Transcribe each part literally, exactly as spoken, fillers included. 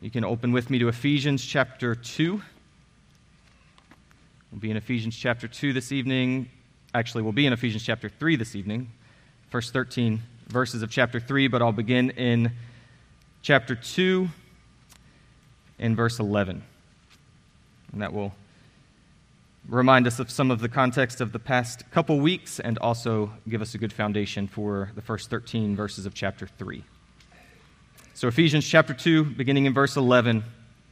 You can open with me to Ephesians chapter two. We'll be in Ephesians chapter two this evening. Actually, we'll be in Ephesians chapter three this evening, first thirteen verses of chapter three, but I'll begin in chapter two in verse eleven. And that will remind us of some of the context of the past couple weeks and also give us a good foundation for the first thirteen verses of chapter three. So Ephesians chapter two, beginning in verse eleven,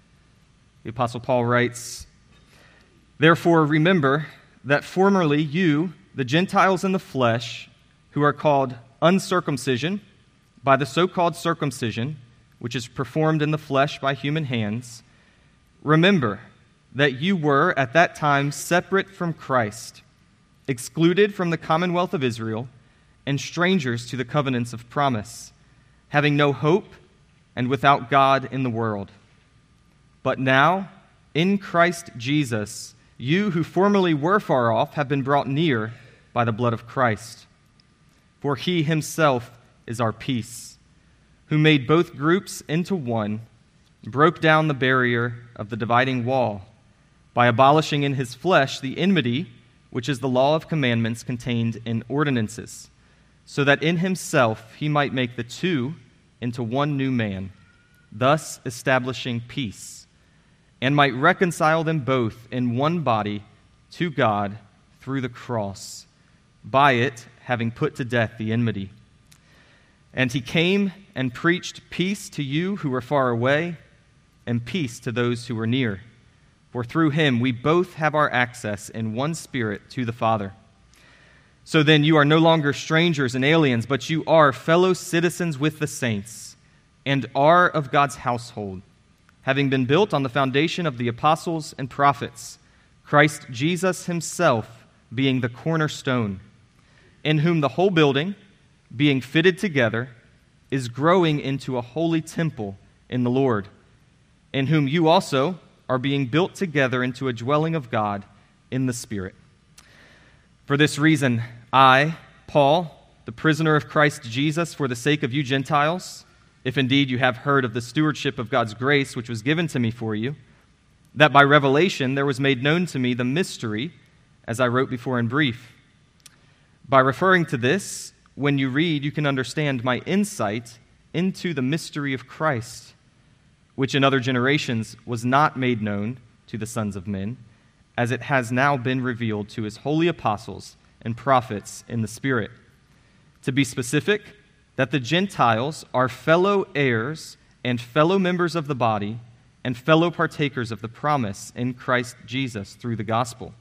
the Apostle Paul writes, "Therefore remember that formerly you, the Gentiles in the flesh, who are called uncircumcision by the so-called circumcision, which is performed in the flesh by human hands, remember that you were at that time separate from Christ, excluded from the commonwealth of Israel, and strangers to the covenants of promise, having no hope and without God in the world. But now, in Christ Jesus, you who formerly were far off have been brought near by the blood of Christ. For he himself is our peace, who made both groups into one, broke down the barrier of the dividing wall, by abolishing in his flesh the enmity, which is the law of commandments contained in ordinances, so that in himself he might make the two into one new man, thus establishing peace, and might reconcile them both in one body to God through the cross, by it having put to death the enmity. And he came and preached peace to you who were far away, and peace to those who were near. For through him we both have our access in one Spirit to the Father. So then you are no longer strangers and aliens, but you are fellow citizens with the saints, and are of God's household, having been built on the foundation of the apostles and prophets, Christ Jesus himself being the cornerstone, in whom the whole building, being fitted together, is growing into a holy temple in the Lord, in whom you also are being built together into a dwelling of God in the Spirit. For this reason, I, Paul, the prisoner of Christ Jesus, for the sake of you Gentiles, if indeed you have heard of the stewardship of God's grace which was given to me for you, that by revelation there was made known to me the mystery, as I wrote before in brief. By referring to this, when you read, you can understand my insight into the mystery of Christ, which in other generations was not made known to the sons of men, as it has now been revealed to his holy apostles and prophets in the Spirit. To be specific, that the Gentiles are fellow heirs and fellow members of the body and fellow partakers of the promise in Christ Jesus through the gospel,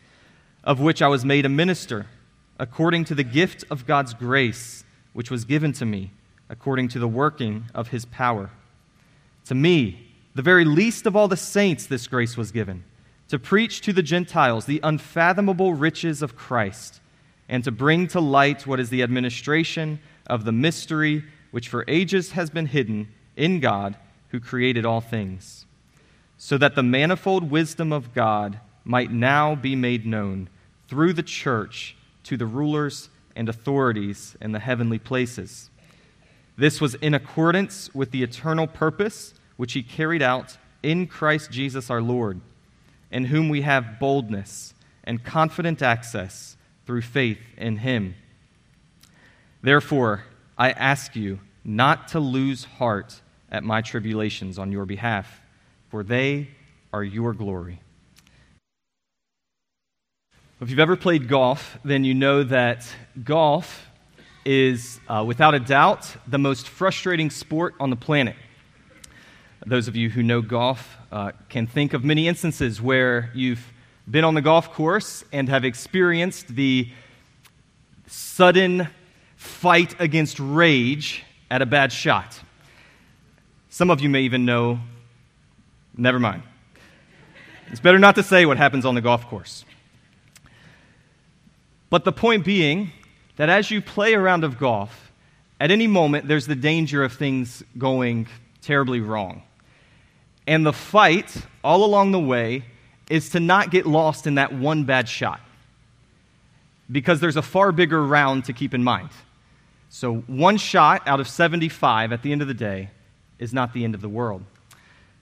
of which I was made a minister, according to the gift of God's grace, which was given to me, according to the working of his power. To me, the very least of all the saints, this grace was given, to preach to the Gentiles the unfathomable riches of Christ, and to bring to light what is the administration of the mystery which for ages has been hidden in God who created all things, so that the manifold wisdom of God might now be made known through the church to the rulers and authorities in the heavenly places. This was in accordance with the eternal purpose which he carried out in Christ Jesus our Lord, in whom we have boldness and confident access through faith in him. Therefore, I ask you not to lose heart at my tribulations on your behalf, for they are your glory." If you've ever played golf, then you know that golf is, uh, without a doubt, the most frustrating sport on the planet. Those of you who know golf uh, can think of many instances where you've been on the golf course and have experienced the sudden fight against rage at a bad shot. Some of you may even know, never mind. It's better not to say what happens on the golf course. But the point being that as you play a round of golf, at any moment there's the danger of things going terribly wrong. And the fight all along the way is to not get lost in that one bad shot, because there's a far bigger round to keep in mind. So one shot out of seventy-five at the end of the day is not the end of the world.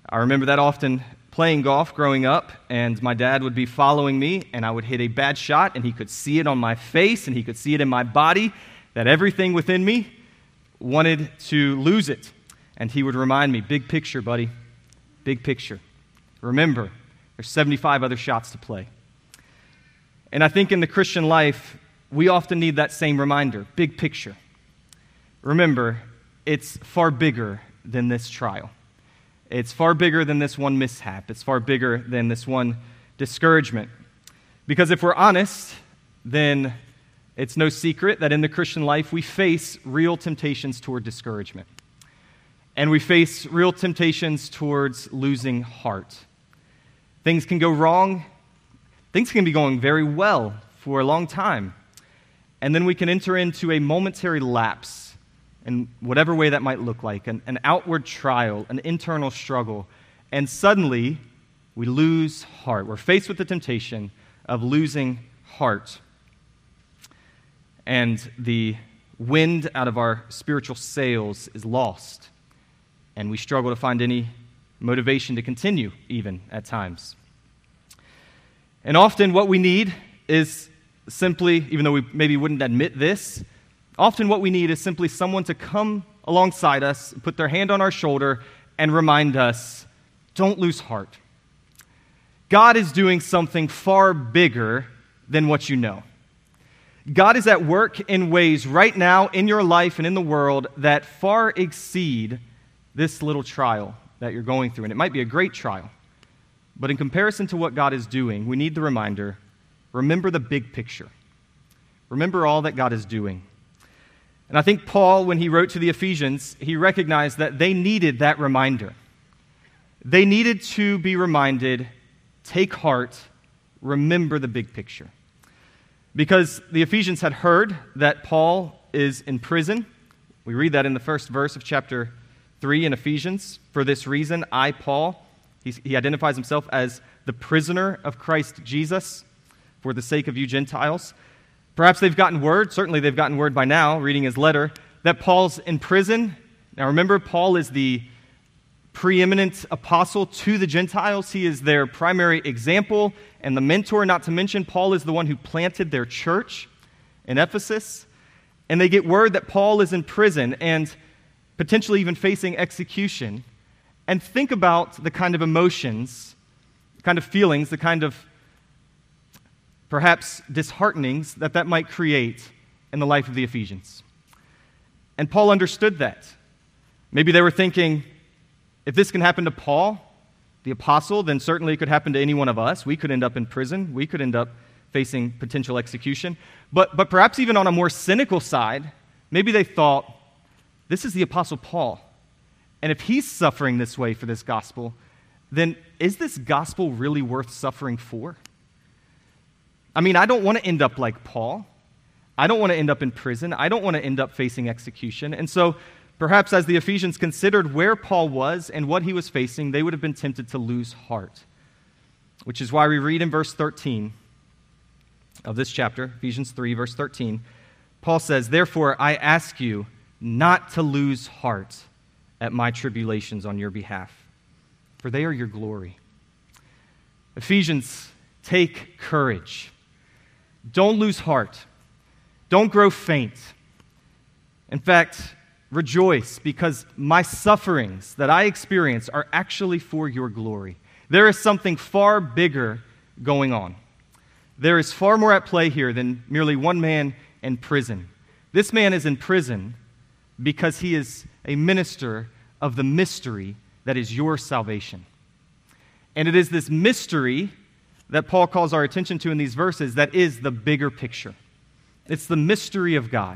I remember that often playing golf growing up, and my dad would be following me, and I would hit a bad shot, and he could see it on my face, and he could see it in my body, that everything within me wanted to lose it. And he would remind me, big picture, buddy, big picture. Remember, there's seventy-five other shots to play. And I think in the Christian life, we often need that same reminder, big picture. Remember, it's far bigger than this trial. It's far bigger than this one mishap. It's far bigger than this one discouragement. Because if we're honest, then it's no secret that in the Christian life we face real temptations toward discouragement. And we face real temptations towards losing heart. Things can go wrong. Things can be going very well for a long time. And then we can enter into a momentary lapse in whatever way that might look like, an, an outward trial, an internal struggle, and suddenly we lose heart. We're faced with the temptation of losing heart. And the wind out of our spiritual sails is lost, and we struggle to find any motivation to continue, even at times. And often what we need is simply, even though we maybe wouldn't admit this, often what we need is simply someone to come alongside us, put their hand on our shoulder, and remind us, don't lose heart. God is doing something far bigger than what you know. God is at work in ways right now in your life and in the world that far exceed this little trial that you're going through. And it might be a great trial, but in comparison to what God is doing, we need the reminder, remember the big picture. Remember all that God is doing. And I think Paul, when he wrote to the Ephesians, he recognized that they needed that reminder. They needed to be reminded, take heart, remember the big picture. Because the Ephesians had heard that Paul is in prison. We read that in the first verse of chapter three in Ephesians. For this reason, I, Paul, he, he identifies himself as the prisoner of Christ Jesus for the sake of you Gentiles. Perhaps they've gotten word, certainly they've gotten word by now, reading his letter, that Paul's in prison. Now remember, Paul is the preeminent apostle to the Gentiles. He is their primary example and the mentor, not to mention Paul is the one who planted their church in Ephesus. And they get word that Paul is in prison and potentially even facing execution. And think about the kind of emotions, the kind of feelings, the kind of perhaps disheartenings that that might create in the life of the Ephesians. And Paul understood that. Maybe they were thinking, if this can happen to Paul, the apostle, then certainly it could happen to any one of us. We could end up in prison. We could end up facing potential execution. But, but perhaps even on a more cynical side, maybe they thought, this is the apostle Paul. And if he's suffering this way for this gospel, then is this gospel really worth suffering for? I mean, I don't want to end up like Paul. I don't want to end up in prison. I don't want to end up facing execution. And so perhaps as the Ephesians considered where Paul was and what he was facing, they would have been tempted to lose heart, which is why we read in verse thirteen of this chapter, Ephesians three, verse thirteen, Paul says, therefore, I ask you not to lose heart at my tribulations on your behalf, for they are your glory. Ephesians, take courage. Don't lose heart. Don't grow faint. In fact, rejoice, because my sufferings that I experience are actually for your glory. There is something far bigger going on. There is far more at play here than merely one man in prison. This man is in prison because he is a minister of the mystery that is your salvation. And it is this mystery that Paul calls our attention to in these verses that is the bigger picture. It's the mystery of God.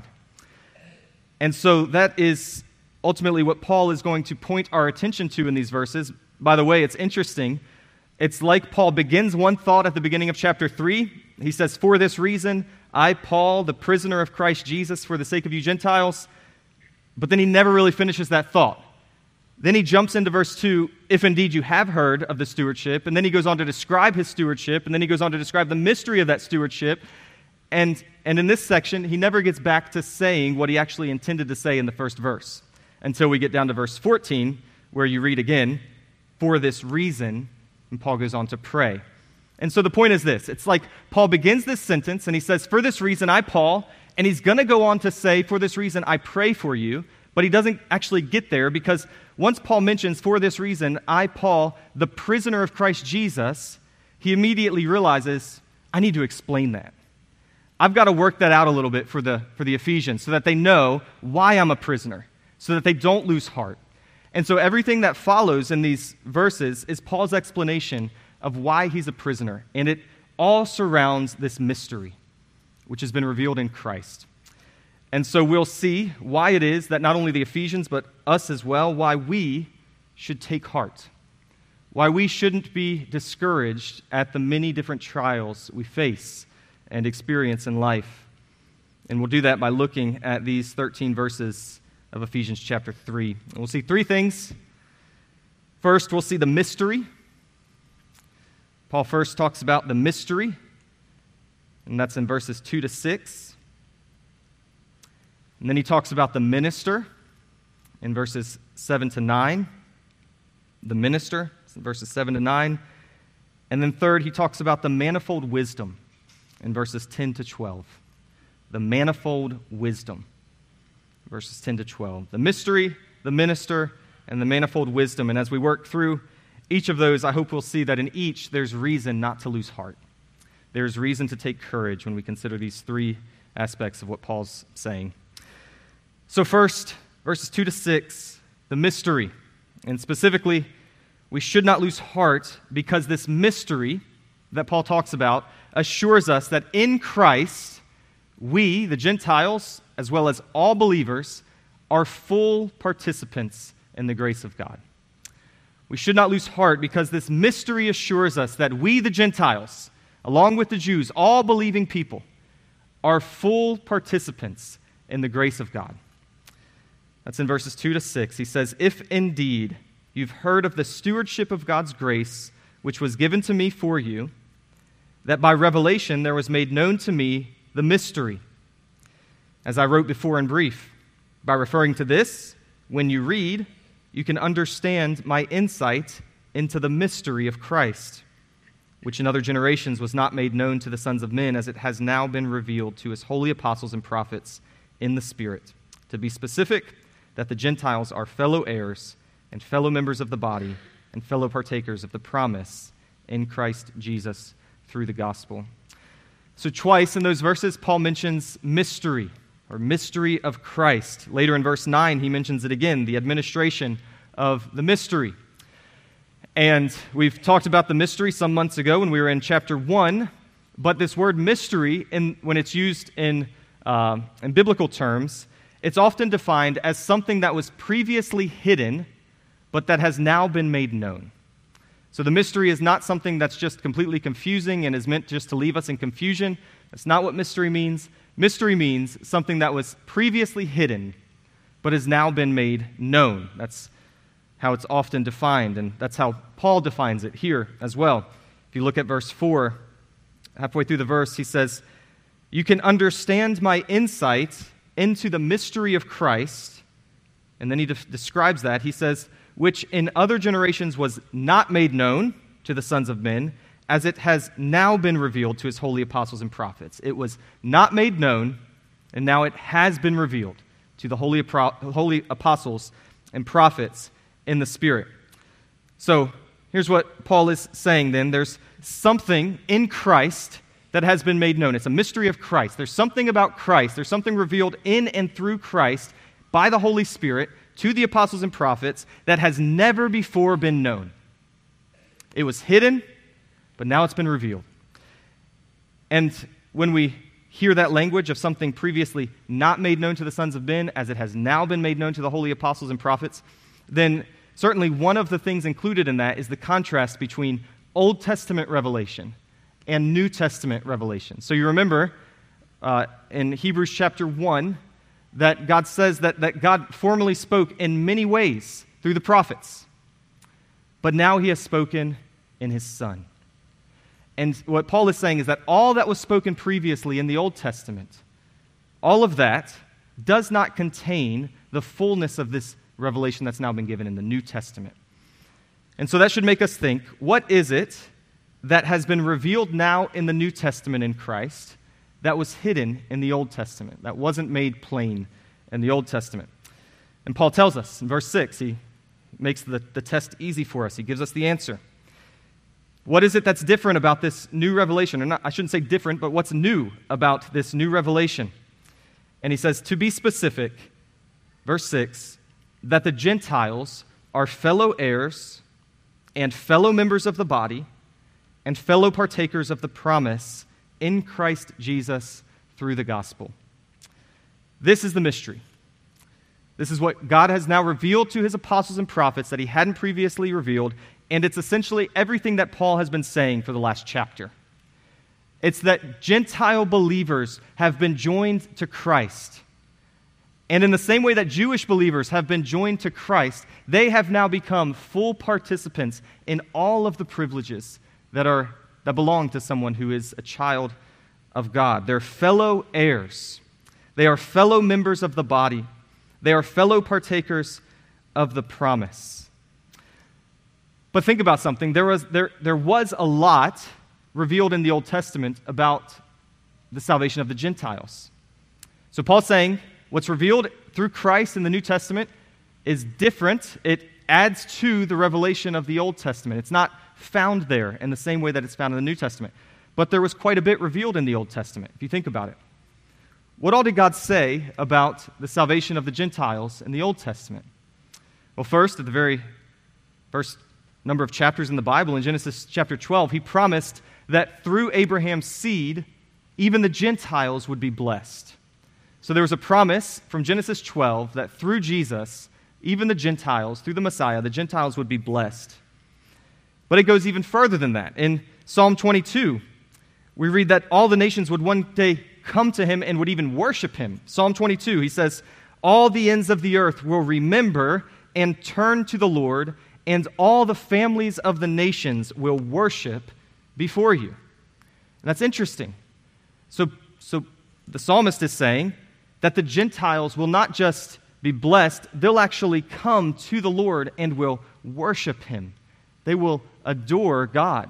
And so that is ultimately what Paul is going to point our attention to in these verses. By the way, it's interesting. It's like Paul begins one thought at the beginning of chapter three. He says, for this reason, I, Paul, the prisoner of Christ Jesus, for the sake of you Gentiles. But then he never really finishes that thought. Then he jumps into verse two, if indeed you have heard of the stewardship, and then he goes on to describe his stewardship, and then he goes on to describe the mystery of that stewardship, and, and in this section, he never gets back to saying what he actually intended to say in the first verse, until we get down to verse fourteen, where you read again, for this reason, and Paul goes on to pray. And so the point is this. It's like Paul begins this sentence, and he says, for this reason, I, Paul, and he's going to go on to say, for this reason, I pray for you, but he doesn't actually get there because once Paul mentions, for this reason, I, Paul, the prisoner of Christ Jesus, he immediately realizes, I need to explain that. I've got to work that out a little bit for the, for the Ephesians so that they know why I'm a prisoner, so that they don't lose heart. And so everything that follows in these verses is Paul's explanation of why he's a prisoner. And it all surrounds this mystery, which has been revealed in Christ. And so we'll see why it is that not only the Ephesians, but us as well, why we should take heart. Why we shouldn't be discouraged at the many different trials we face and experience in life. And we'll do that by looking at these thirteen verses of Ephesians chapter three. And we'll see three things. First, we'll see the mystery. Paul first talks about the mystery, and that's in verses two to six. And then he talks about the minister in verses seven to nine. The minister, in verses seven to nine. And then third, he talks about the manifold wisdom in verses ten to twelve. The manifold wisdom, verses ten to twelve. The mystery, the minister, and the manifold wisdom. And as we work through each of those, I hope we'll see that in each there's reason not to lose heart. There's reason to take courage when we consider these three aspects of what Paul's saying. So first, verses two to six, the mystery. And specifically, we should not lose heart because this mystery that Paul talks about assures us that in Christ, we, the Gentiles, as well as all believers, are full participants in the grace of God. We should not lose heart because this mystery assures us that we, the Gentiles, along with the Jews, all believing people, are full participants in the grace of God. That's in verses two to six. He says, if indeed you've heard of the stewardship of God's grace, which was given to me for you, that by revelation there was made known to me the mystery, as I wrote before in brief. By referring to this, when you read, you can understand my insight into the mystery of Christ, which in other generations was not made known to the sons of men, as it has now been revealed to his holy apostles and prophets in the Spirit. To be specific, that the Gentiles are fellow heirs and fellow members of the body and fellow partakers of the promise in Christ Jesus through the gospel. So twice in those verses, Paul mentions mystery, or mystery of Christ. Later in verse nine, he mentions it again, the administration of the mystery. And we've talked about the mystery some months ago when we were in chapter one, but this word mystery, in, when it's used in, uh, in biblical terms, it's often defined as something that was previously hidden, but that has now been made known. So the mystery is not something that's just completely confusing and is meant just to leave us in confusion. That's not what mystery means. Mystery means something that was previously hidden, but has now been made known. That's how it's often defined, and that's how Paul defines it here as well. If you look at verse four, halfway through the verse, he says, you can understand my insight into the mystery of Christ, and then he de- describes that. He says, which in other generations was not made known to the sons of men, as it has now been revealed to his holy apostles and prophets. It was not made known, and now it has been revealed to the holy, holy apostles and prophets in the Spirit. So here's what Paul is saying then. There's something in Christ that has been made known. It's a mystery of Christ. There's something about Christ. There's something revealed in and through Christ by the Holy Spirit to the apostles and prophets that has never before been known. It was hidden, but now it's been revealed. And when we hear that language of something previously not made known to the sons of men, as it has now been made known to the holy apostles and prophets, then certainly one of the things included in that is the contrast between Old Testament revelation and New Testament revelation. So you remember uh, in Hebrews chapter one that God says that, that God formerly spoke in many ways through the prophets, but now he has spoken in his Son. And what Paul is saying is that all that was spoken previously in the Old Testament, all of that does not contain the fullness of this revelation that's now been given in the New Testament. And so that should make us think, what is it that has been revealed now in the New Testament in Christ that was hidden in the Old Testament, that wasn't made plain in the Old Testament? And Paul tells us in verse six, he makes the, the test easy for us. He gives us the answer. What is it that's different about this new revelation? Or not, I shouldn't say different, but what's new about this new revelation? And he says, to be specific, verse six, that the Gentiles are fellow heirs and fellow members of the body and fellow partakers of the promise in Christ Jesus through the gospel. This is the mystery. This is what God has now revealed to his apostles and prophets that he hadn't previously revealed, and it's essentially everything that Paul has been saying for the last chapter. It's that Gentile believers have been joined to Christ. And in the same way that Jewish believers have been joined to Christ, they have now become full participants in all of the privileges that are that belong to someone who is a child of God. They're fellow heirs. They are fellow members of the body. They are fellow partakers of the promise. But think about something. There was, there, there was a lot revealed in the Old Testament about the salvation of the Gentiles. So Paul's saying what's revealed through Christ in the New Testament is different. It adds to the revelation of the Old Testament. It's not found there in the same way that it's found in the New Testament. But there was quite a bit revealed in the Old Testament, if you think about it. What all did God say about the salvation of the Gentiles in the Old Testament? Well, first, at the very first number of chapters in the Bible, in Genesis chapter twelve, he promised that through Abraham's seed, even the Gentiles would be blessed. So there was a promise from Genesis twelve that through Jesus, even the Gentiles, through the Messiah, the Gentiles would be blessed. But it goes even further than that. In Psalm twenty-two, we read that all the nations would one day come to him and would even worship him. Psalm twenty-two, he says, all the ends of the earth will remember and turn to the Lord, and all the families of the nations will worship before you. And that's interesting. So, so the psalmist is saying that the Gentiles will not just be blessed, they'll actually come to the Lord and will worship him. They will adore God.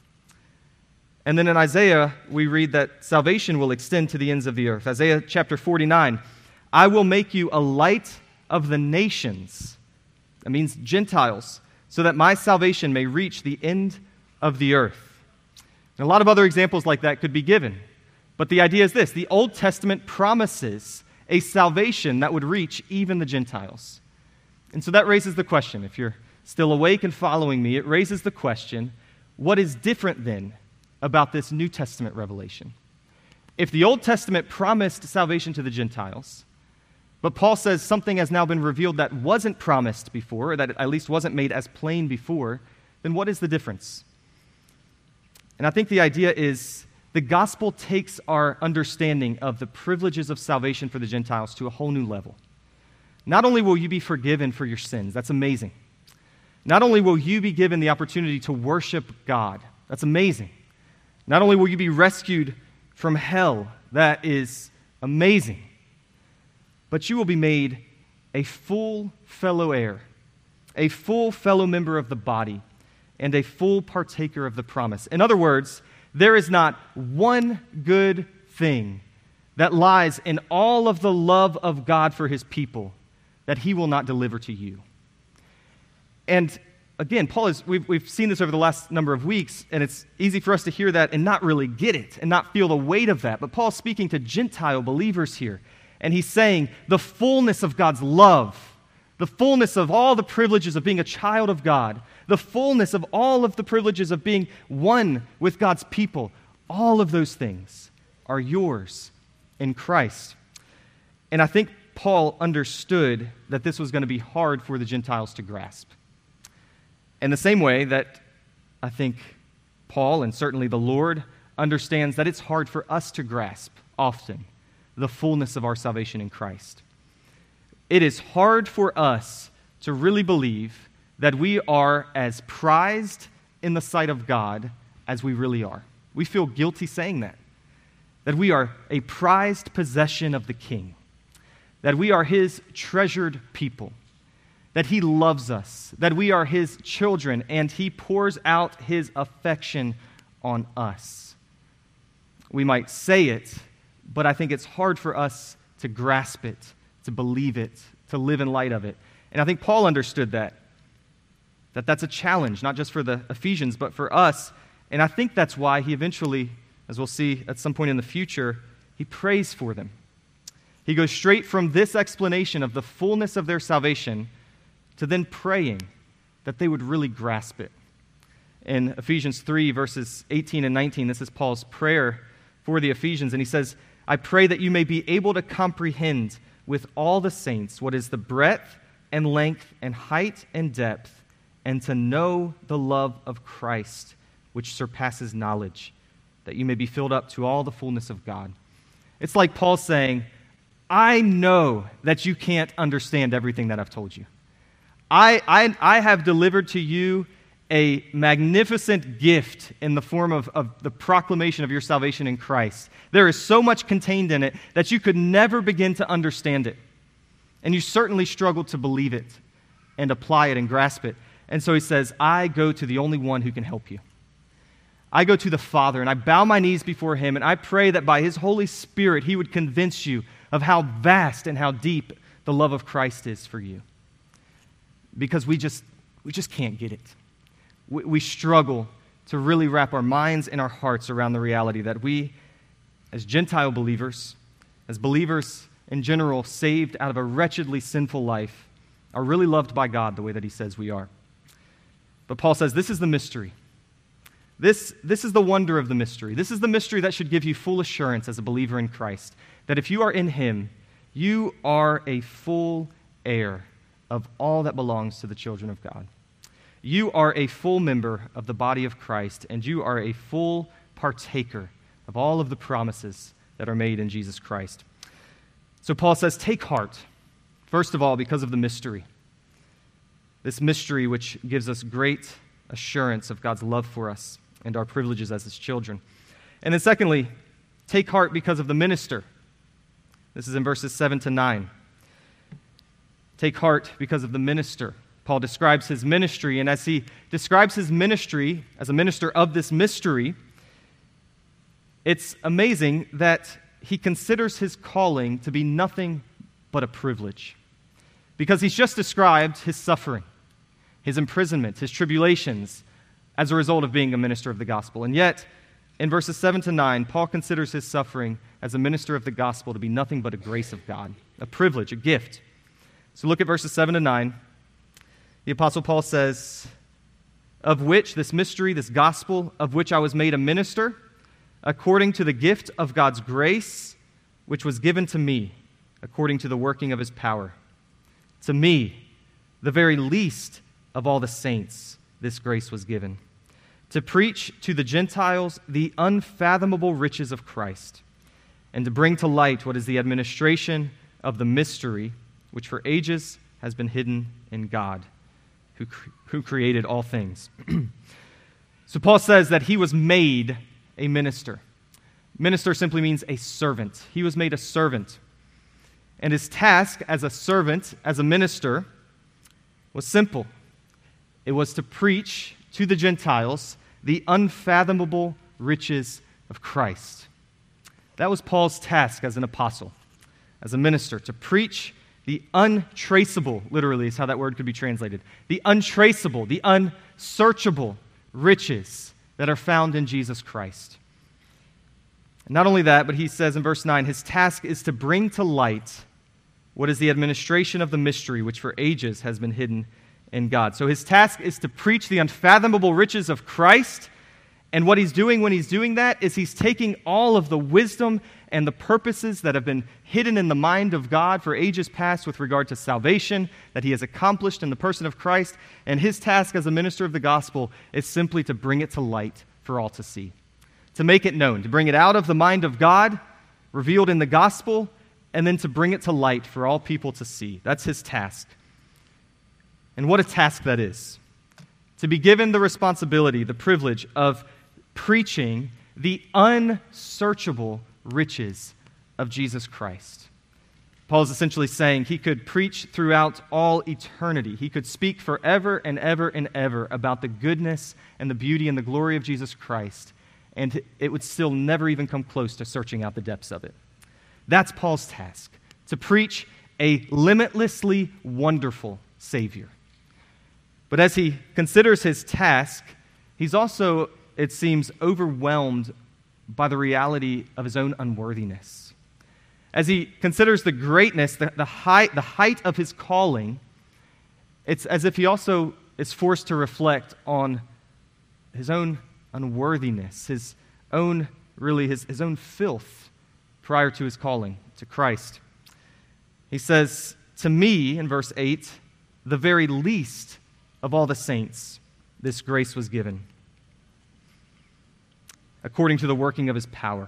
And then in Isaiah, we read that salvation will extend to the ends of the earth. Isaiah chapter forty-nine, I will make you a light of the nations. That means Gentiles, so that my salvation may reach the end of the earth. And a lot of other examples like that could be given. But the idea is this: the Old Testament promises a salvation that would reach even the Gentiles. And so that raises the question, if you're still awake and following me, it raises the question, what is different then about this New Testament revelation? If the Old Testament promised salvation to the Gentiles, but Paul says something has now been revealed that wasn't promised before, or that at least wasn't made as plain before, then what is the difference? And I think the idea is the gospel takes our understanding of the privileges of salvation for the Gentiles to a whole new level. Not only will you be forgiven for your sins, that's amazing. Not only will you be given the opportunity to worship God, that's amazing. Not only will you be rescued from hell, that is amazing, but you will be made a full fellow heir, a full fellow member of the body, and a full partaker of the promise. In other words, there is not one good thing that lies in all of the love of God for his people that he will not deliver to you. And again, Paul is, we've, we've seen this over the last number of weeks, and it's easy for us to hear that and not really get it and not feel the weight of that. But Paul's speaking to Gentile believers here, and he's saying the fullness of God's love, the fullness of all the privileges of being a child of God, the fullness of all of the privileges of being one with God's people, all of those things are yours in Christ. And I think Paul understood that this was going to be hard for the Gentiles to grasp. In the same way that I think Paul, and certainly the Lord, understands that it's hard for us to grasp often the fullness of our salvation in Christ. It is hard for us to really believe that we are as prized in the sight of God as we really are. We feel guilty saying that. That we are a prized possession of the King. That we are his treasured people. that he loves us, that we are his children, and he pours out his affection on us. We might say it, but I think it's hard for us to grasp it, to believe it, to live in light of it. And I think Paul understood that, that that's a challenge, not just for the Ephesians, but for us. And I think that's why he eventually, as we'll see at some point in the future, he prays for them. He goes straight from this explanation of the fullness of their salvation to then praying that they would really grasp it. In Ephesians three, verses eighteen and nineteen, this is Paul's prayer for the Ephesians, and he says, I pray that you may be able to comprehend with all the saints what is the breadth and length and height and depth, and to know the love of Christ, which surpasses knowledge, that you may be filled up to all the fullness of God. It's like Paul saying, I know that you can't understand everything that I've told you. I, I, I have delivered to you a magnificent gift in the form of, of the proclamation of your salvation in Christ. There is so much contained in it that you could never begin to understand it. And you certainly struggle to believe it and apply it and grasp it. And so he says, I go to the only one who can help you. I go to the Father, and I bow my knees before him, and I pray that by his Holy Spirit he would convince you of how vast and how deep the love of Christ is for you. Because we just we just can't get it. We, we struggle to really wrap our minds and our hearts around the reality that we, as Gentile believers, as believers in general, saved out of a wretchedly sinful life, are really loved by God the way that he says we are. But Paul says this is the mystery. This, this is the wonder of the mystery. This is the mystery that should give you full assurance as a believer in Christ, that if you are in him, you are a full heir of all that belongs to the children of God. You are a full member of the body of Christ, and you are a full partaker of all of the promises that are made in Jesus Christ. So Paul says, take heart, first of all, because of the mystery. This mystery which gives us great assurance of God's love for us and our privileges as his children. And then secondly, take heart because of the minister. This is in verses seven to nine. Take heart because of the minister. Paul describes his ministry, and as he describes his ministry as a minister of this mystery, it's amazing that he considers his calling to be nothing but a privilege. Because he's just described his suffering, his imprisonment, his tribulations as a result of being a minister of the gospel. And yet, in verses seven to nine, Paul considers his suffering as a minister of the gospel to be nothing but a grace of God, a privilege, a gift. So look at verses seven to nine. The Apostle Paul says, of which, this mystery, this gospel, of which I was made a minister, according to the gift of God's grace, which was given to me, according to the working of his power. To me, the very least of all the saints, this grace was given, to preach to the Gentiles the unfathomable riches of Christ, and to bring to light what is the administration of the mystery, which for ages has been hidden in God, who, who created all things. So Paul says that he was made a minister. Minister simply means a servant. He was made a servant. And his task as a servant, as a minister, was simple. It was to preach to the Gentiles the unfathomable riches of Christ. That was Paul's task as an apostle, as a minister, to preach the untraceable, literally is how that word could be translated, the untraceable, the unsearchable riches that are found in Jesus Christ. And not only that, but he says in verse nine, his task is to bring to light what is the administration of the mystery which for ages has been hidden in God. So his task is to preach the unfathomable riches of Christ, and what he's doing when he's doing that is he's taking all of the wisdom and the purposes that have been hidden in the mind of God for ages past with regard to salvation that he has accomplished in the person of Christ, and his task as a minister of the gospel is simply to bring it to light for all to see, to make it known, to bring it out of the mind of God, revealed in the gospel, and then to bring it to light for all people to see. That's his task. And what a task that is. To be given the responsibility, the privilege of preaching the unsearchable riches of Jesus Christ. Paul is essentially saying he could preach throughout all eternity. He could speak forever and ever and ever about the goodness and the beauty and the glory of Jesus Christ, and it would still never even come close to searching out the depths of it. That's Paul's task, to preach a limitlessly wonderful Savior. But as he considers his task, he's also, it seems, overwhelmed by the reality of his own unworthiness. As he considers the greatness, the, the, height, the height of his calling, it's as if he also is forced to reflect on his own unworthiness, his own, really, his, his own filth prior to his calling to Christ. He says, to me, in verse eight, the very least of all the saints, this grace was given, according to the working of his power.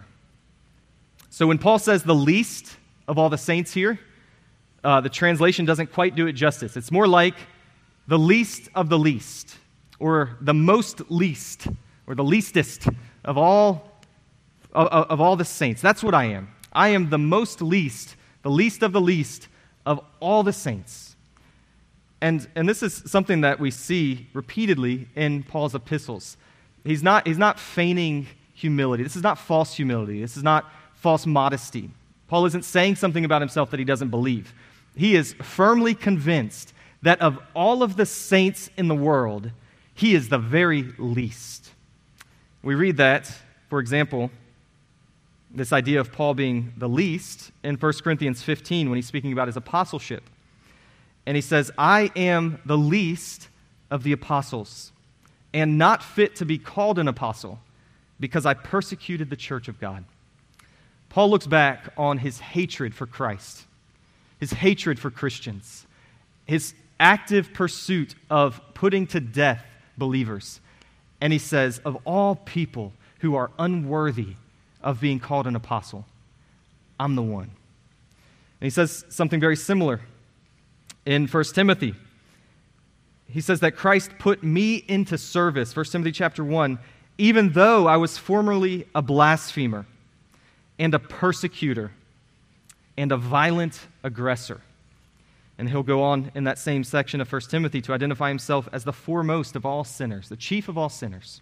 So when Paul says the least of all the saints here, uh, the translation doesn't quite do it justice. It's more like the least of the least, or the most least, or the leastest of all of, of all the saints. That's what I am. I am the most least, the least of the least of all the saints. And, and this is something that we see repeatedly in Paul's epistles. He's not, he's not feigning humility. This is not false humility. This is not false modesty. Paul isn't saying something about himself that he doesn't believe. He is firmly convinced that of all of the saints in the world, he is the very least. We read that, for example, this idea of Paul being the least in First Corinthians fifteen when he's speaking about his apostleship. And he says, I am the least of the apostles, and not fit to be called an apostle, because I persecuted the church of God. Paul looks back on his hatred for Christ, his hatred for Christians, his active pursuit of putting to death believers. And he says, of all people who are unworthy of being called an apostle, I'm the one. And he says something very similar in First Timothy. He says that Christ put me into service, First Timothy chapter one, even though I was formerly a blasphemer and a persecutor and a violent aggressor. And he'll go on in that same section of First Timothy to identify himself as the foremost of all sinners, the chief of all sinners.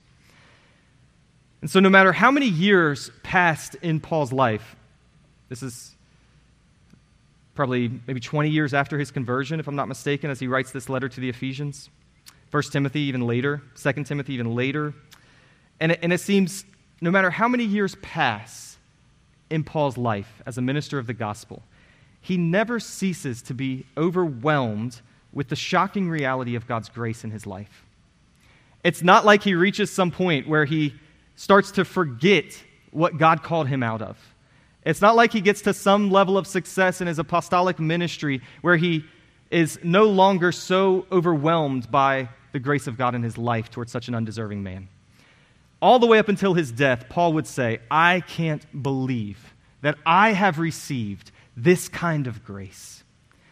And so no matter how many years passed in Paul's life, this is probably maybe twenty years after his conversion, if I'm not mistaken, as he writes this letter to the Ephesians. First Timothy even later, Second Timothy even later. And it, and it seems no matter how many years pass in Paul's life as a minister of the gospel, he never ceases to be overwhelmed with the shocking reality of God's grace in his life. It's not like he reaches some point where he starts to forget what God called him out of. It's not like he gets to some level of success in his apostolic ministry where he is no longer so overwhelmed by the grace of God in his life towards such an undeserving man. All the way up until his death, Paul would say, I can't believe that I have received this kind of grace.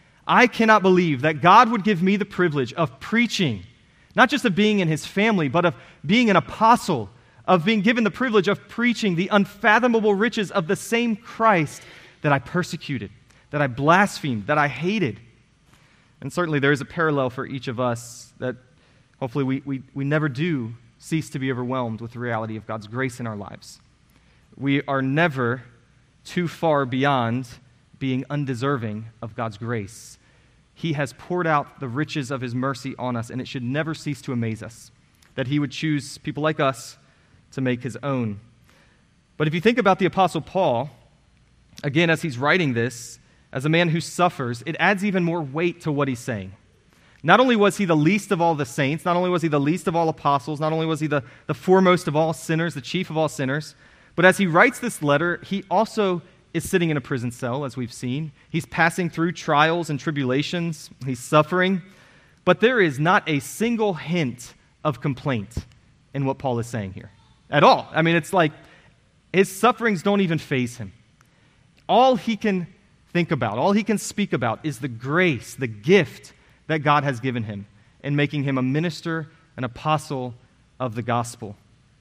I cannot believe that God would give me the privilege of preaching, not just of being in his family, but of being an apostle, of being given the privilege of preaching the unfathomable riches of the same Christ that I persecuted, that I blasphemed, that I hated. And certainly there is a parallel for each of us that hopefully we, we, we never do cease to be overwhelmed with the reality of God's grace in our lives. We are never too far beyond being undeserving of God's grace. He has poured out the riches of his mercy on us, and it should never cease to amaze us that he would choose people like us to make his own. But if you think about the Apostle Paul, again, as he's writing this, as a man who suffers, it adds even more weight to what he's saying. Not only was he the least of all the saints, not only was he the least of all apostles, not only was he the, the foremost of all sinners, the chief of all sinners, but as he writes this letter, he also is sitting in a prison cell, as we've seen. He's passing through trials and tribulations. He's suffering. But there is not a single hint of complaint in what Paul is saying here at all. I mean, it's like his sufferings don't even faze him. All he can think about, all he can speak about is the grace, the gift that God has given him in making him a minister, an apostle of the gospel.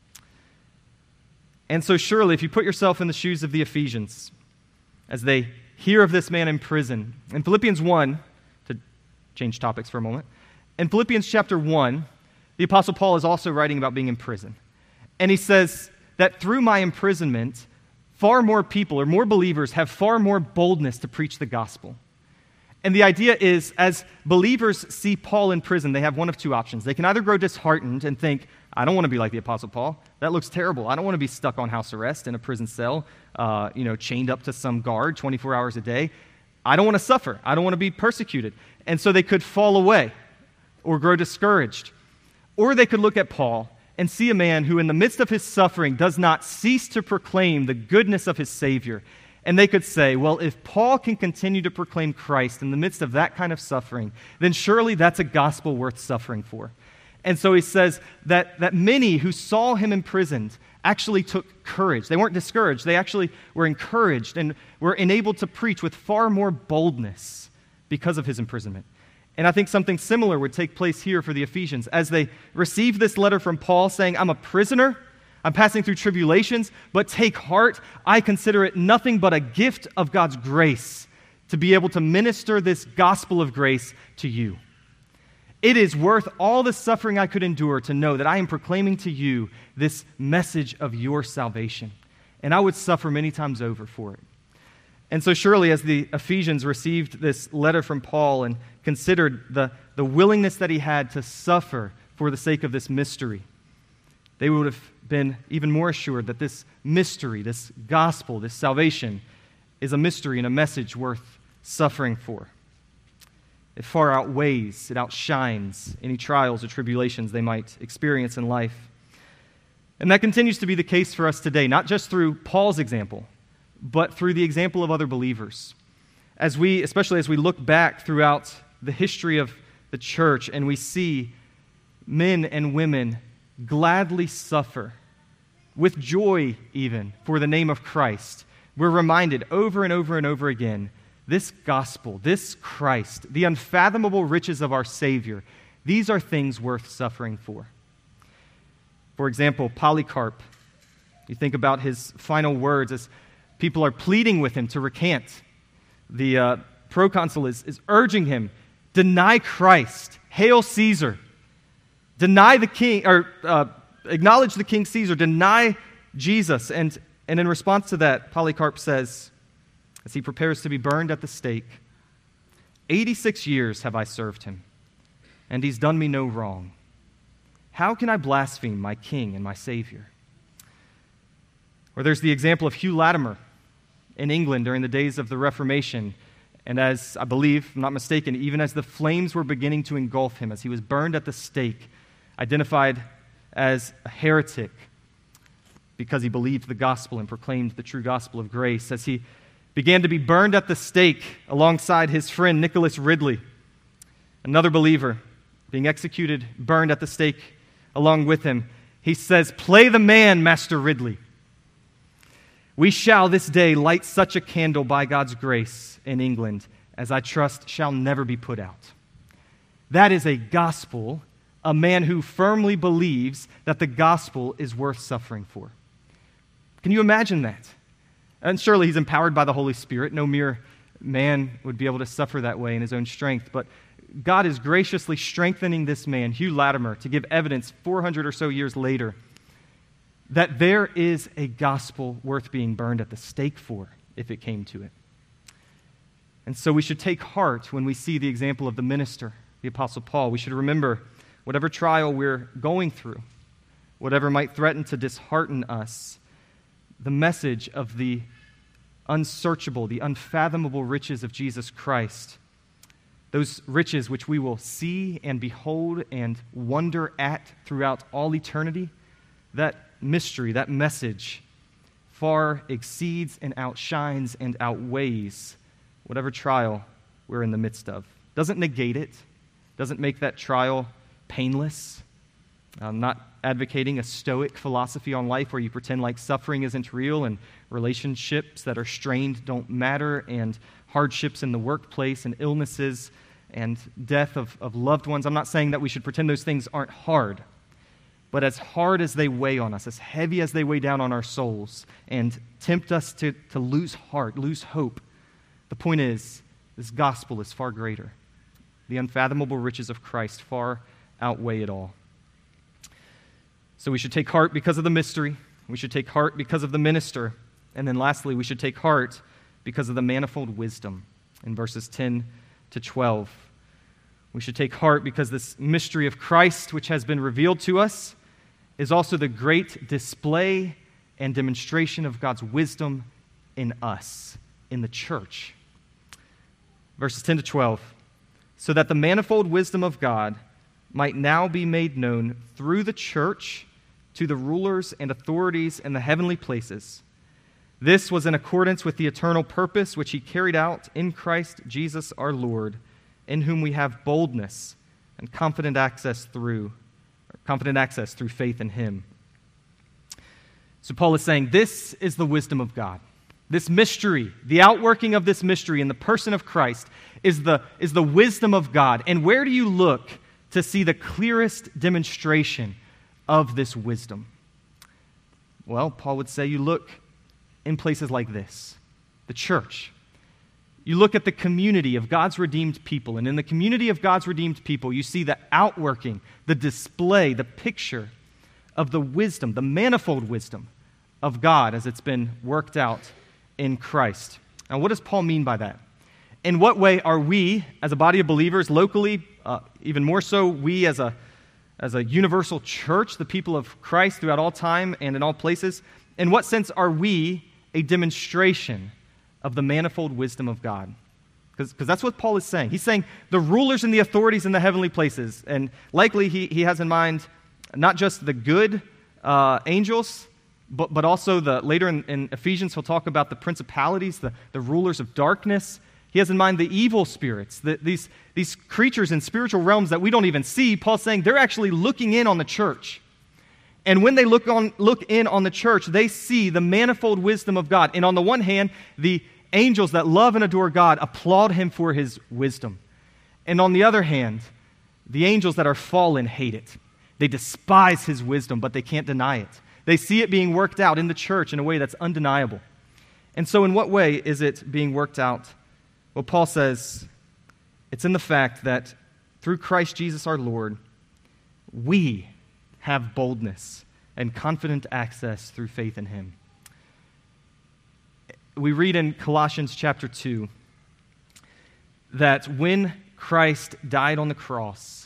And so surely, if you put yourself in the shoes of the Ephesians, as they hear of this man in prison. In Philippians one, to change topics for a moment, in Philippians chapter one, the Apostle Paul is also writing about being in prison. And he says that through my imprisonment, far more people or more believers have far more boldness to preach the gospel. And the idea is, as believers see Paul in prison, they have one of two options. They can either grow disheartened and think, I don't want to be like the Apostle Paul. That looks terrible. I don't want to be stuck on house arrest in a prison cell, uh, you know, chained up to some guard twenty-four hours a day. I don't want to suffer. I don't want to be persecuted. And so they could fall away or grow discouraged. Or they could look at Paul and see a man who in the midst of his suffering does not cease to proclaim the goodness of his Savior. And they could say, well, if Paul can continue to proclaim Christ in the midst of that kind of suffering, then surely that's a gospel worth suffering for. And so he says that, that many who saw him imprisoned actually took courage. They weren't discouraged. They actually were encouraged and were enabled to preach with far more boldness because of his imprisonment. And I think something similar would take place here for the Ephesians. As they receive this letter from Paul saying, I'm a prisoner, I'm passing through tribulations, but take heart, I consider it nothing but a gift of God's grace to be able to minister this gospel of grace to you. It is worth all the suffering I could endure to know that I am proclaiming to you this message of your salvation. And I would suffer many times over for it. And so surely as the Ephesians received this letter from Paul and considered the, the willingness that he had to suffer for the sake of this mystery, they would have been even more assured that this mystery, this gospel, this salvation is a mystery and a message worth suffering for. It far outweighs, it outshines any trials or tribulations they might experience in life. And that continues to be the case for us today, not just through Paul's example, but through the example of other believers. As we, especially as we look back throughout the history of the church and we see men and women gladly suffer, with joy even, for the name of Christ, we're reminded over and over and over again, this gospel, this Christ, the unfathomable riches of our Savior, these are things worth suffering for. For example, Polycarp, you think about his final words as people are pleading with him to recant. The uh, proconsul is, is urging him, deny Christ, hail Caesar, deny the king, or uh, acknowledge the King Caesar, deny Jesus. And, and in response to that, Polycarp says, as he prepares to be burned at the stake, eighty-six years have I served him, and he's done me no wrong. How can I blaspheme my king and my Savior? Or there's the example of Hugh Latimer in England during the days of the Reformation. And as I believe, if I'm not mistaken, even as the flames were beginning to engulf him, as he was burned at the stake, identified as a heretic because he believed the gospel and proclaimed the true gospel of grace, as he began to be burned at the stake alongside his friend Nicholas Ridley, another believer, being executed, burned at the stake along with him, he says, "Play the man, Master Ridley. We shall this day light such a candle by God's grace in England as I trust shall never be put out." That is a gospel, a man who firmly believes that the gospel is worth suffering for. Can you imagine that? And surely he's empowered by the Holy Spirit. No mere man would be able to suffer that way in his own strength. But God is graciously strengthening this man, Hugh Latimer, to give evidence four hundred or so years later that there is a gospel worth being burned at the stake for if it came to it. And so we should take heart when we see the example of the minister, the Apostle Paul. We should remember whatever trial we're going through, whatever might threaten to dishearten us, the message of the unsearchable, the unfathomable riches of Jesus Christ, those riches which we will see and behold and wonder at throughout all eternity, that mystery, that message far exceeds and outshines and outweighs whatever trial we're in the midst of. Doesn't negate it, doesn't make that trial painless. I'm not advocating a stoic philosophy on life where you pretend like suffering isn't real and relationships that are strained don't matter and hardships in the workplace and illnesses and death of, of loved ones. I'm not saying that we should pretend those things aren't hard. But as hard as they weigh on us, as heavy as they weigh down on our souls and tempt us to, to lose heart, lose hope, The point is, this gospel is far greater. The unfathomable riches of Christ far outweigh it all. So we should take heart because of the mystery. We should take heart because of the minister. And then lastly, we should take heart because of the manifold wisdom in verses ten to twelve. We should take heart because this mystery of Christ, which has been revealed to us, is also the great display and demonstration of God's wisdom in us, in the church. Verses ten to twelve. So that the manifold wisdom of God might now be made known through the church to the rulers and authorities in the heavenly places. This was in accordance with the eternal purpose which he carried out in Christ Jesus our Lord, in whom we have boldness and confident access through confident access through faith in him. So Paul is saying this is the wisdom of God. This mystery, the outworking of this mystery in the person of Christ is the, is the wisdom of God. And where do you look to see the clearest demonstration of this wisdom? Well, Paul would say you look in places like this, the church. You look at the community of God's redeemed people, and in the community of God's redeemed people, you see the outworking, the display, the picture of the wisdom, the manifold wisdom of God as it's been worked out in Christ. Now, what does Paul mean by that? In what way are we, as a body of believers, locally, uh, even more so, we as a, as a universal church, the people of Christ throughout all time and in all places, in what sense are we a demonstration of the manifold wisdom of God? Because that's what Paul is saying. He's saying the rulers and the authorities in the heavenly places, and likely he, he has in mind not just the good uh, angels, but, but also the later in, in Ephesians he'll talk about the principalities, the, the rulers of darkness. He has in mind the evil spirits, the, these, these creatures in spiritual realms that we don't even see. Paul's saying they're actually looking in on the church. And when they look on look in on the church, they see the manifold wisdom of God. And on the one hand, the angels that love and adore God applaud him for his wisdom. And on the other hand, the angels that are fallen hate it. They despise his wisdom, but they can't deny it. They see it being worked out in the church in a way that's undeniable. And so in what way is it being worked out? Well, Paul says it's in the fact that through Christ Jesus our Lord, we have boldness and confident access through faith in him. We read in Colossians chapter two that when Christ died on the cross,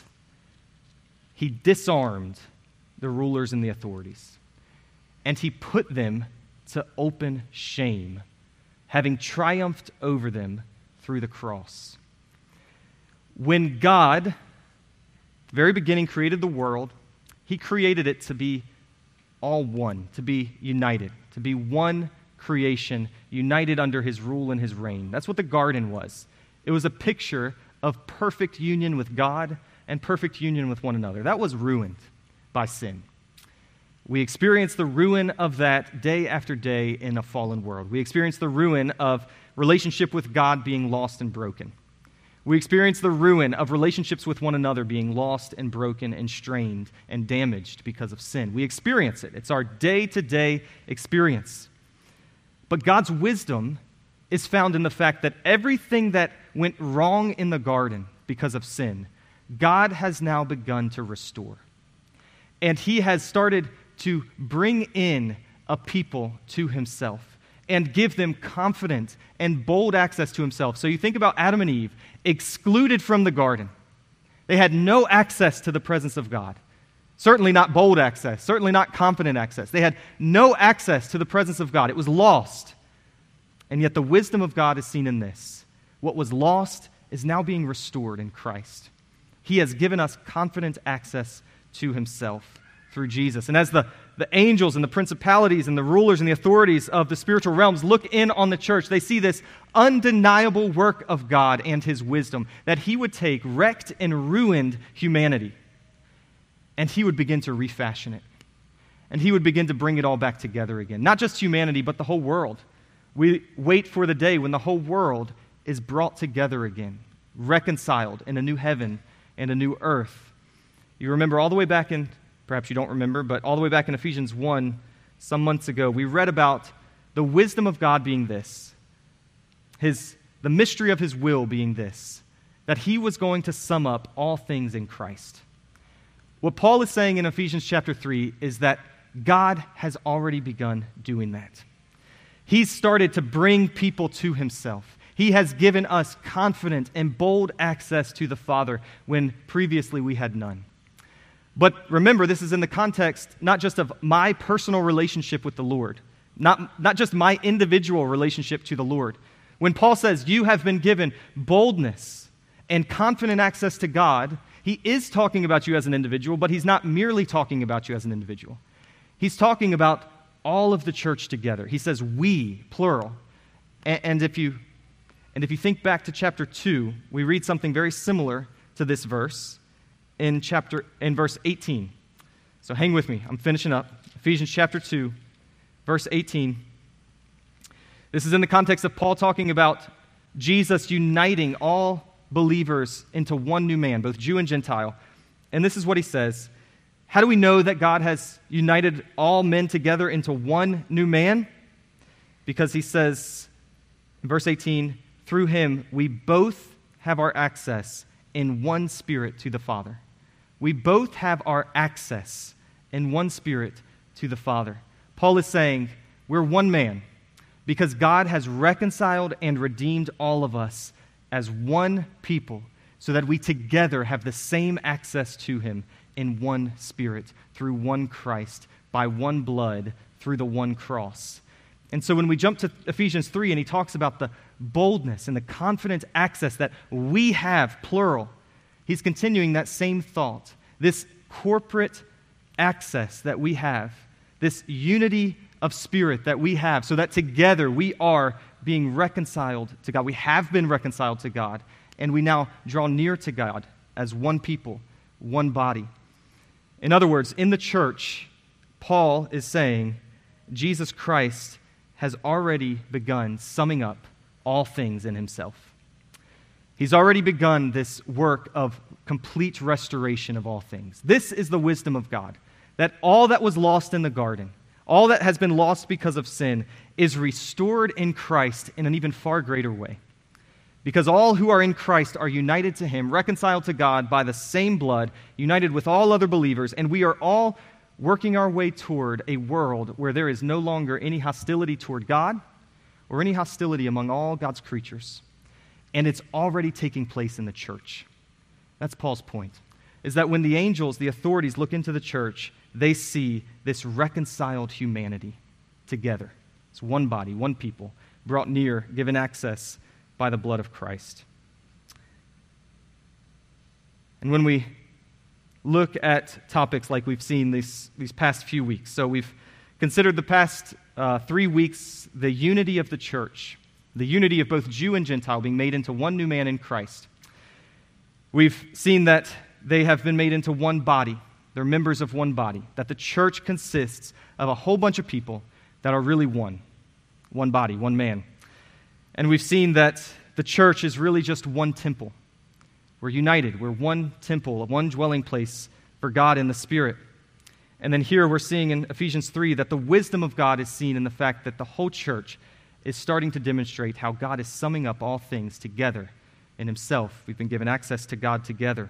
he disarmed the rulers and the authorities, and he put them to open shame, having triumphed over them through the cross. When God, at the very beginning, created the world, he created it to be all one, to be united, to be one creation, united under his rule and his reign. That's what the garden was. It was a picture of perfect union with God and perfect union with one another. That was ruined by sin. We experience the ruin of that day after day in a fallen world. We experience the ruin of relationship with God being lost and broken. We experience the ruin of relationships with one another being lost and broken and strained and damaged because of sin. We experience it. It's our day-to-day experience. But God's wisdom is found in the fact that everything that went wrong in the garden because of sin, God has now begun to restore. And he has started to bring in a people to himself and give them confident and bold access to himself. So you think about Adam and Eve, excluded from the garden. They had no access to the presence of God. Certainly not bold access, certainly not confident access. They had no access to the presence of God. It was lost. And yet the wisdom of God is seen in this. What was lost is now being restored in Christ. He has given us confident access to himself through Jesus. And as the, the angels and the principalities and the rulers and the authorities of the spiritual realms look in on the church, they see this undeniable work of God and his wisdom, that he would take wrecked and ruined humanity, and he would begin to refashion it. And he would begin to bring it all back together again. Not just humanity, but the whole world. We wait for the day when the whole world is brought together again, reconciled in a new heaven and a new earth. You remember all the way back in Perhaps you don't remember, but all the way back in Ephesians one, some months ago, we read about the wisdom of God being this. His, the mystery of his will being this, that he was going to sum up all things in Christ. What Paul is saying in Ephesians chapter three is that God has already begun doing that. He's started to bring people to himself. He has given us confident and bold access to the Father when previously we had none. But remember, this is in the context not just of my personal relationship with the Lord, not, not just my individual relationship to the Lord. When Paul says you have been given boldness and confident access to God, he is talking about you as an individual, but he's not merely talking about you as an individual. He's talking about all of the church together. He says we, plural. And, and if you and if you think back to chapter two, we read something very similar to this verse in chapter in verse eighteen. So hang with me. I'm finishing up. Ephesians chapter two, verse eighteen. This is in the context of Paul talking about Jesus uniting all believers into one new man, both Jew and Gentile. And this is what he says. How do we know that God has united all men together into one new man? Because he says in verse eighteen, through him we both have our access in one spirit to the Father. We both have our access in one spirit to the Father. Paul is saying we're one man because God has reconciled and redeemed all of us as one people so that we together have the same access to him in one spirit, through one Christ, by one blood, through the one cross. And so when we jump to Ephesians three and he talks about the boldness and the confident access that we have, plural, he's continuing that same thought. This corporate access that we have, this unity of spirit that we have, so that together we are being reconciled to God. We have been reconciled to God, and we now draw near to God as one people, one body. In other words, in the church, Paul is saying Jesus Christ has already begun summing up all things in himself. He's already begun this work of complete restoration of all things. This is the wisdom of God, that all that was lost in the garden, all that has been lost because of sin, is restored in Christ in an even far greater way. Because all who are in Christ are united to him, reconciled to God by the same blood, united with all other believers, and we are all working our way toward a world where there is no longer any hostility toward God or any hostility among all God's creatures. And it's already taking place in the church. That's Paul's point, is that when the angels, the authorities, look into the church, they see this reconciled humanity together. It's one body, one people, brought near, given access by the blood of Christ. And when we look at topics like we've seen these, these past few weeks, so we've considered the past uh, three weeks the unity of the church, the unity of both Jew and Gentile being made into one new man in Christ. We've seen that they have been made into one body. They're members of one body, that the church consists of a whole bunch of people that are really one, one body, one man. And we've seen that the church is really just one temple. We're united. We're one temple, one dwelling place for God in the Spirit. And then here we're seeing in Ephesians three that the wisdom of God is seen in the fact that the whole church is starting to demonstrate how God is summing up all things together in himself. We've been given access to God together.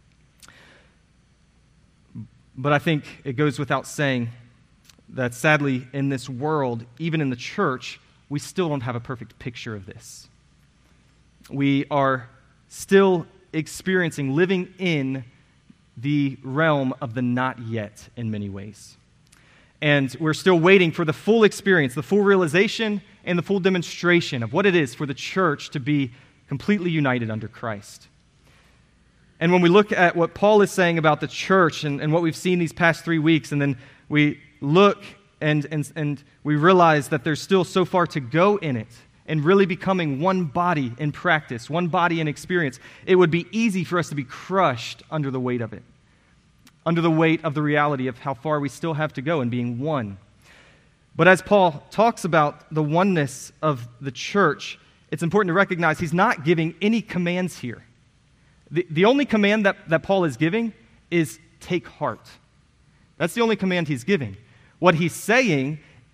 But I think it goes without saying that sadly in this world, even in the church, we still don't have a perfect picture of this. We are still experiencing, living in the realm of the not yet in many ways. And we're still waiting for the full experience, the full realization, and the full demonstration of what it is for the church to be completely united under Christ. And when we look at what Paul is saying about the church and, and what we've seen these past three weeks, and then we look and, and, and we realize that there's still so far to go in it, and really becoming one body in practice, one body in experience, it would be easy for us to be crushed under the weight of it, under the weight of the reality of how far we still have to go in being one. But as Paul talks about the oneness of the church, it's important to recognize he's not giving any commands here. The, the only command that, that Paul is giving is take heart. That's the only command he's giving. What he's saying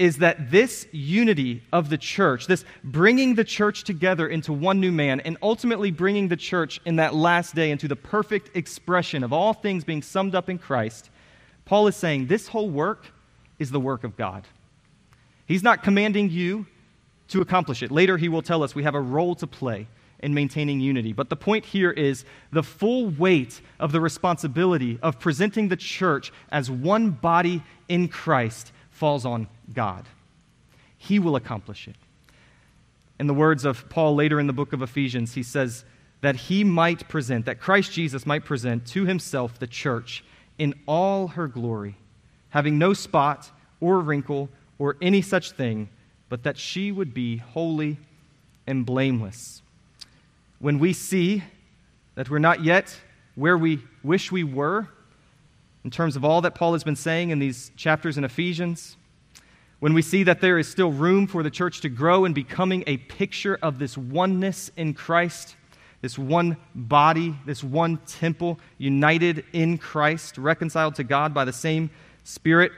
is that this unity of the church, this bringing the church together into one new man, and ultimately bringing the church in that last day into the perfect expression of all things being summed up in Christ, Paul is saying this whole work is the work of God. He's not commanding you to accomplish it. Later he will tell us we have a role to play in maintaining unity. But the point here is the full weight of the responsibility of presenting the church as one body in Christ falls on God. He will accomplish it. In the words of Paul later in the book of Ephesians, he says that he might present, that Christ Jesus might present to himself the church in all her glory, having no spot or wrinkle or any such thing, but that she would be holy and blameless. When we see that we're not yet where we wish we were, in terms of all that Paul has been saying in these chapters in Ephesians, when we see that there is still room for the church to grow in becoming a picture of this oneness in Christ, this one body, this one temple, united in Christ, reconciled to God by the same Spirit,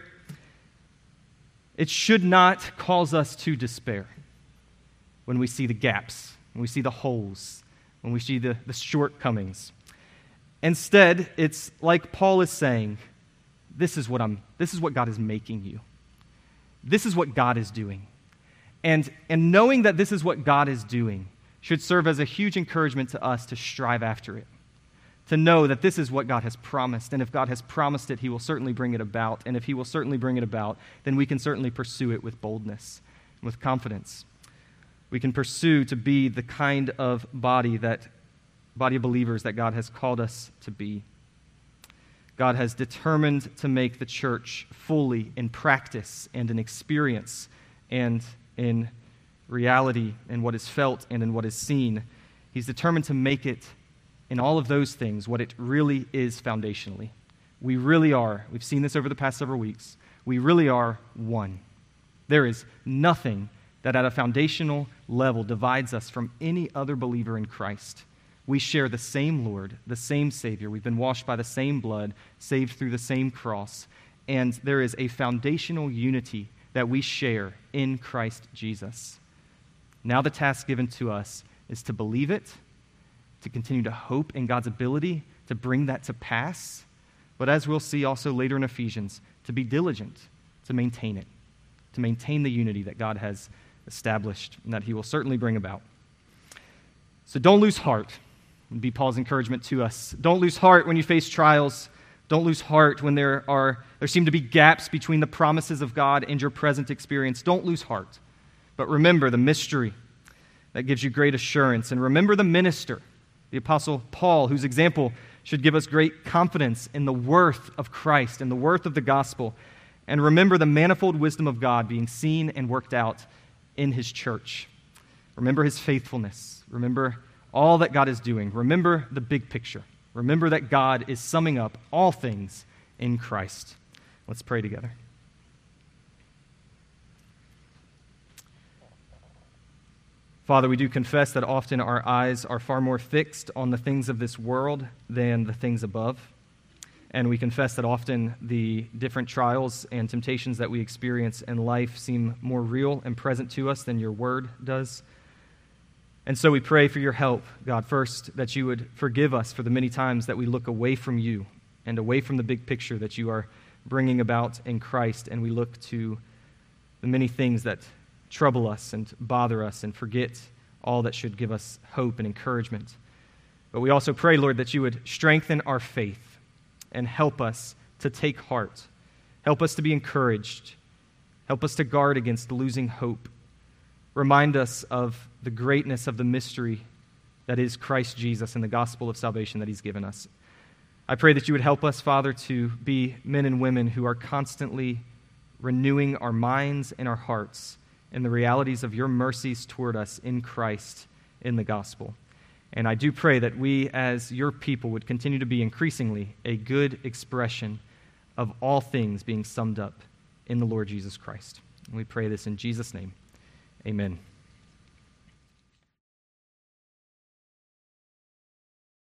it should not cause us to despair when we see the gaps, when we see the holes, when we see the, the shortcomings. Instead, it's like Paul is saying, this is what I'm, this is what God is making you. This is what God is doing. And, and knowing that this is what God is doing should serve as a huge encouragement to us to strive after it. To know that this is what God has promised, and if God has promised it, he will certainly bring it about. And if he will certainly bring it about, then we can certainly pursue it with boldness, with confidence. We can pursue to be the kind of body that, body of believers that God has called us to be. God has determined to make the church fully in practice and in experience and in reality, in what is felt and in what is seen. He's determined to make it in all of those things what it really is foundationally. We really are, we've seen this over the past several weeks, we really are one. There is nothing that at a foundational level divides us from any other believer in Christ. We share the same Lord, the same Savior. We've been washed by the same blood, saved through the same cross. And there is a foundational unity that we share in Christ Jesus. Now the task given to us is to believe it, to continue to hope in God's ability to bring that to pass, but as we'll see also later in Ephesians, to be diligent to maintain it, to maintain the unity that God has established and that he will certainly bring about. So don't lose heart, would be Paul's encouragement to us. Don't lose heart when you face trials. Don't lose heart when there are there seem to be gaps between the promises of God and your present experience. Don't lose heart. But remember the mystery that gives you great assurance. And remember the minister, the Apostle Paul, whose example should give us great confidence in the worth of Christ and the worth of the gospel. And remember the manifold wisdom of God being seen and worked out in his church. Remember his faithfulness. Remember all that God is doing. Remember the big picture. Remember that God is summing up all things in Christ. Let's pray together. Father, we do confess that often our eyes are far more fixed on the things of this world than the things above. And we confess that often the different trials and temptations that we experience in life seem more real and present to us than your word does. And so we pray for your help, God, first, that you would forgive us for the many times that we look away from you and away from the big picture that you are bringing about in Christ, and we look to the many things that trouble us and bother us and forget all that should give us hope and encouragement. But we also pray, Lord, that you would strengthen our faith and help us to take heart. Help us to be encouraged. Help us to guard against losing hope. Remind us of the greatness of the mystery that is Christ Jesus and the gospel of salvation that he's given us. I pray that you would help us, Father, to be men and women who are constantly renewing our minds and our hearts in the realities of your mercies toward us in Christ, in the gospel. And I do pray that we as your people would continue to be increasingly a good expression of all things being summed up in the Lord Jesus Christ. And we pray this in Jesus' name. Amen.